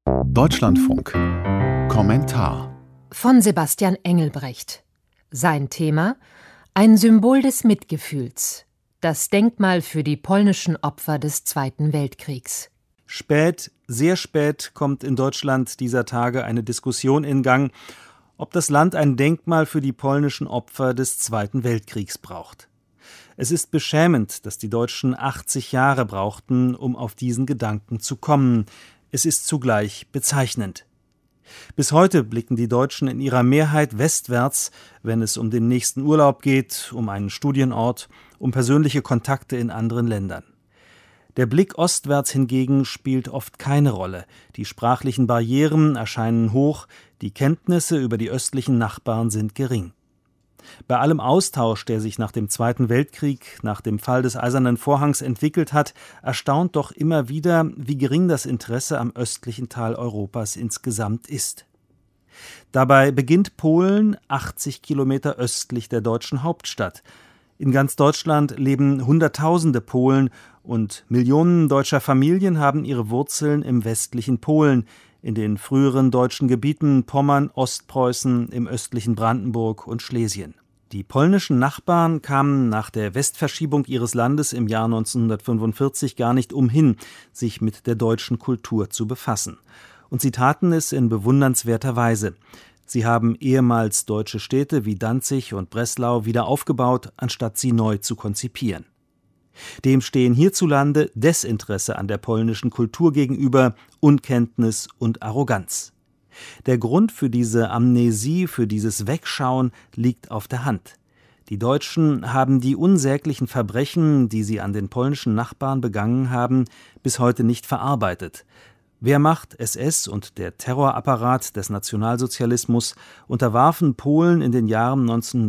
Deutschlandfunk. Kommentar von Sebastian Engelbrecht. Sein Thema: ein Symbol des Mitgefühls. Das Denkmal für die polnischen Opfer des Zweiten Weltkriegs. Spät, sehr spät kommt in Deutschland dieser Tage eine Diskussion in Gang, ob das Land ein Denkmal für die polnischen Opfer des Zweiten Weltkriegs braucht. Es ist beschämend, dass die Deutschen 80 Jahre brauchten, um auf diesen Gedanken zu kommen. Es ist zugleich bezeichnend. Bis heute blicken die Deutschen in ihrer Mehrheit westwärts, wenn es um den nächsten Urlaub geht, um einen Studienort, um persönliche Kontakte in anderen Ländern. Der Blick ostwärts hingegen spielt oft keine Rolle. Die sprachlichen Barrieren erscheinen hoch, die Kenntnisse über die östlichen Nachbarn sind gering. Bei allem Austausch, der sich nach dem Zweiten Weltkrieg, nach dem Fall des Eisernen Vorhangs entwickelt hat, erstaunt doch immer wieder, wie gering das Interesse am östlichen Teil Europas insgesamt ist. Dabei beginnt Polen 80 Kilometer östlich der deutschen Hauptstadt. In ganz Deutschland leben Hunderttausende Polen und Millionen deutscher Familien haben ihre Wurzeln im westlichen Polen, in den früheren deutschen Gebieten Pommern, Ostpreußen, im östlichen Brandenburg und Schlesien. Die polnischen Nachbarn kamen nach der Westverschiebung ihres Landes im Jahr 1945 gar nicht umhin, sich mit der deutschen Kultur zu befassen. Und sie taten es in bewundernswerter Weise. Sie haben ehemals deutsche Städte wie Danzig und Breslau wieder aufgebaut, anstatt sie neu zu konzipieren. Dem stehen hierzulande Desinteresse an der polnischen Kultur gegenüber, Unkenntnis und Arroganz. Der Grund für diese Amnesie, für dieses Wegschauen liegt auf der Hand. Die Deutschen haben die unsäglichen Verbrechen, die sie an den polnischen Nachbarn begangen haben, bis heute nicht verarbeitet. Wehrmacht, SS und der Terrorapparat des Nationalsozialismus unterwarfen Polen in den Jahren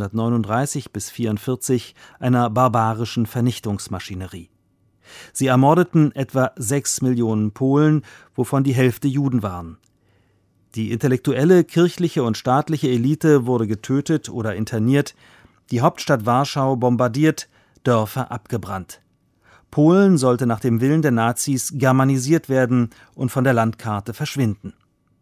1939 bis 1944 einer barbarischen Vernichtungsmaschinerie. Sie ermordeten etwa 6 Millionen Polen, wovon die Hälfte Juden waren. Die intellektuelle, kirchliche und staatliche Elite wurde getötet oder interniert, die Hauptstadt Warschau bombardiert, Dörfer abgebrannt. Polen sollte nach dem Willen der Nazis germanisiert werden und von der Landkarte verschwinden.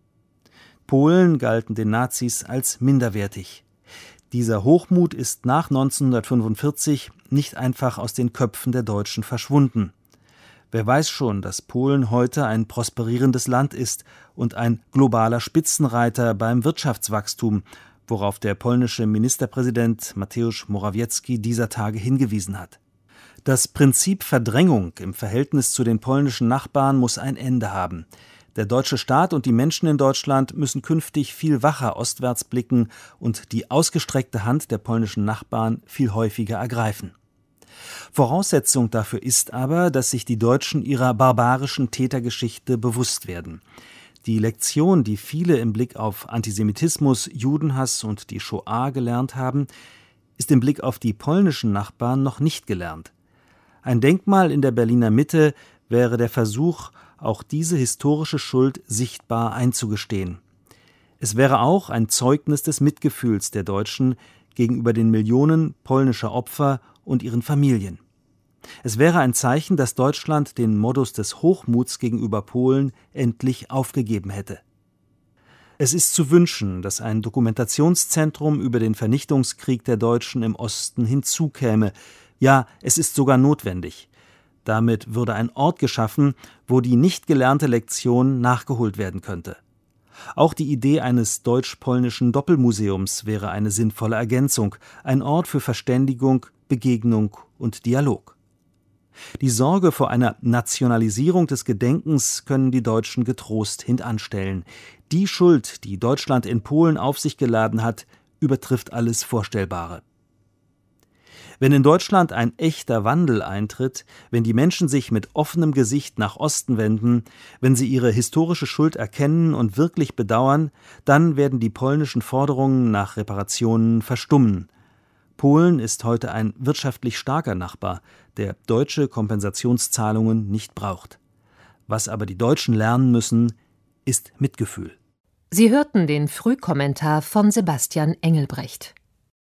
Polen galten den Nazis als minderwertig. Dieser Hochmut ist nach 1945 nicht einfach aus den Köpfen der Deutschen verschwunden. Wer weiß schon, dass Polen heute ein prosperierendes Land ist und ein globaler Spitzenreiter beim Wirtschaftswachstum, worauf der polnische Ministerpräsident Mateusz Morawiecki dieser Tage hingewiesen hat. Das Prinzip Verdrängung im Verhältnis zu den polnischen Nachbarn muss ein Ende haben. Der deutsche Staat und die Menschen in Deutschland müssen künftig viel wacher ostwärts blicken und die ausgestreckte Hand der polnischen Nachbarn viel häufiger ergreifen. Voraussetzung dafür ist aber, dass sich die Deutschen ihrer barbarischen Tätergeschichte bewusst werden. Die Lektion, die viele im Blick auf Antisemitismus, Judenhass und die Shoah gelernt haben, ist im Blick auf die polnischen Nachbarn noch nicht gelernt. Ein Denkmal in der Berliner Mitte wäre der Versuch, auch diese historische Schuld sichtbar einzugestehen. Es wäre auch ein Zeugnis des Mitgefühls der Deutschen gegenüber den Millionen polnischer Opfer und ihren Familien. Es wäre ein Zeichen, dass Deutschland den Modus des Hochmuts gegenüber Polen endlich aufgegeben hätte. Es ist zu wünschen, dass ein Dokumentationszentrum über den Vernichtungskrieg der Deutschen im Osten hinzukäme. Ja, es ist sogar notwendig. Damit würde ein Ort geschaffen, wo die nicht gelernte Lektion nachgeholt werden könnte. Auch die Idee eines deutsch-polnischen Doppelmuseums wäre eine sinnvolle Ergänzung, ein Ort für Verständigung, Begegnung und Dialog. Die Sorge vor einer Nationalisierung des Gedenkens können die Deutschen getrost hintanstellen. Die Schuld, die Deutschland in Polen auf sich geladen hat, übertrifft alles Vorstellbare. Wenn in Deutschland ein echter Wandel eintritt, wenn die Menschen sich mit offenem Gesicht nach Osten wenden, wenn sie ihre historische Schuld erkennen und wirklich bedauern, dann werden die polnischen Forderungen nach Reparationen verstummen. Polen ist heute ein wirtschaftlich starker Nachbar, der deutsche Kompensationszahlungen nicht braucht. Was aber die Deutschen lernen müssen, ist Mitgefühl. Sie hörten den Frühkommentar von Sebastian Engelbrecht.